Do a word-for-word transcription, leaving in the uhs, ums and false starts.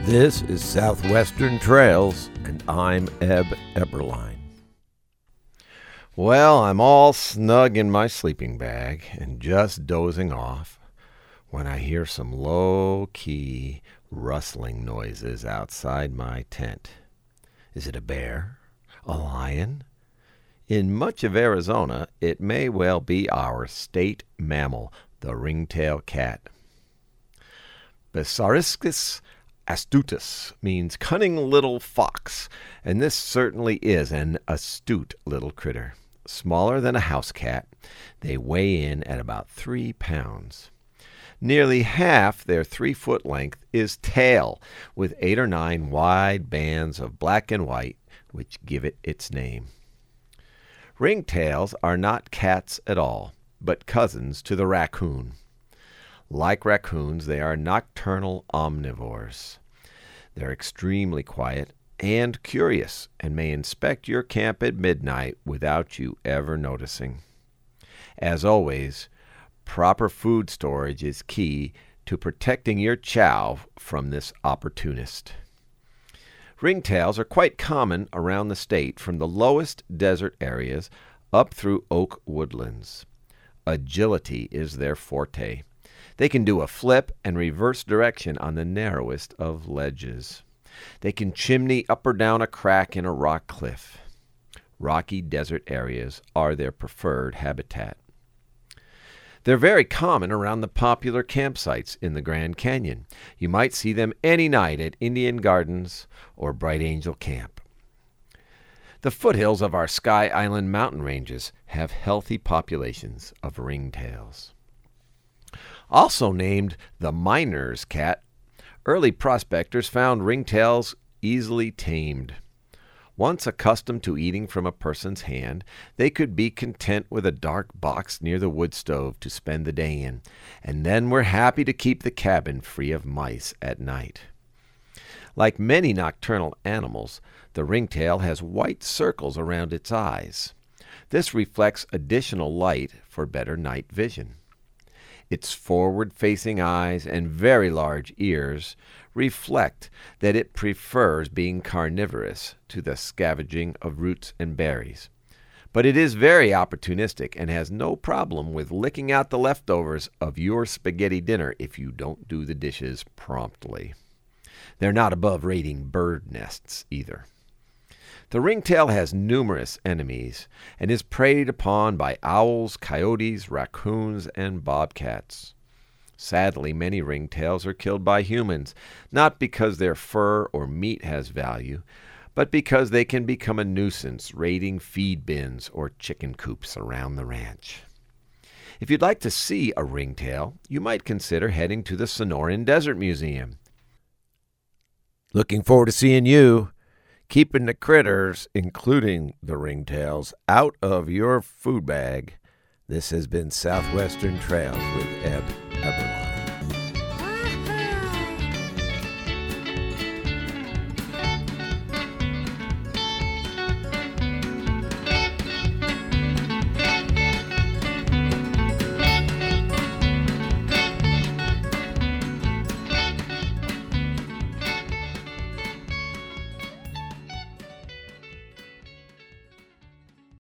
This is Southwestern Trails, and I'm Eb Eberline. Well, I'm all snug in my sleeping bag and just dozing off when I hear some low-key rustling noises outside my tent. Is it a bear? A lion? In much of Arizona, it may well be our state mammal, the ringtail cat. Basiliscus astutus means cunning little fox, and this certainly is an astute little critter. Smaller than a house cat, they weigh in at about three pounds. Nearly half their three-foot length is tail, with eight or nine wide bands of black and white, which give it its name. Ringtails are not cats at all, but cousins to the raccoon. Like raccoons, they are nocturnal omnivores. They're extremely quiet and curious and may inspect your camp at midnight without you ever noticing. As always, proper food storage is key to protecting your chow from this opportunist. Ringtails are quite common around the state from the lowest desert areas up through oak woodlands. Agility is their forte. They can do a flip and reverse direction on the narrowest of ledges. They can chimney up or down a crack in a rock cliff. Rocky desert areas are their preferred habitat. They're very common around the popular campsites in the Grand Canyon. You might see them any night at Indian Gardens or Bright Angel Camp. The foothills of our Sky Island mountain ranges have healthy populations of ringtails. Also named the miner's cat, early prospectors found ringtails easily tamed. Once accustomed to eating from a person's hand, they could be content with a dark box near the wood stove to spend the day in, and then were happy to keep the cabin free of mice at night. Like many nocturnal animals, the ringtail has white circles around its eyes. This reflects additional light for better night vision. Its forward-facing eyes and very large ears reflect that it prefers being carnivorous to the scavenging of roots and berries. But it is very opportunistic and has no problem with licking out the leftovers of your spaghetti dinner if you don't do the dishes promptly. They're not above raiding bird nests either. The ringtail has numerous enemies and is preyed upon by owls, coyotes, raccoons, and bobcats. Sadly, many ringtails are killed by humans, not because their fur or meat has value, but because they can become a nuisance raiding feed bins or chicken coops around the ranch. If you'd like to see a ringtail, you might consider heading to the Sonoran Desert Museum. Looking forward to seeing you. Keeping the critters, including the ringtails, out of your food bag. This has been Southwestern Trails with Eb Eberline.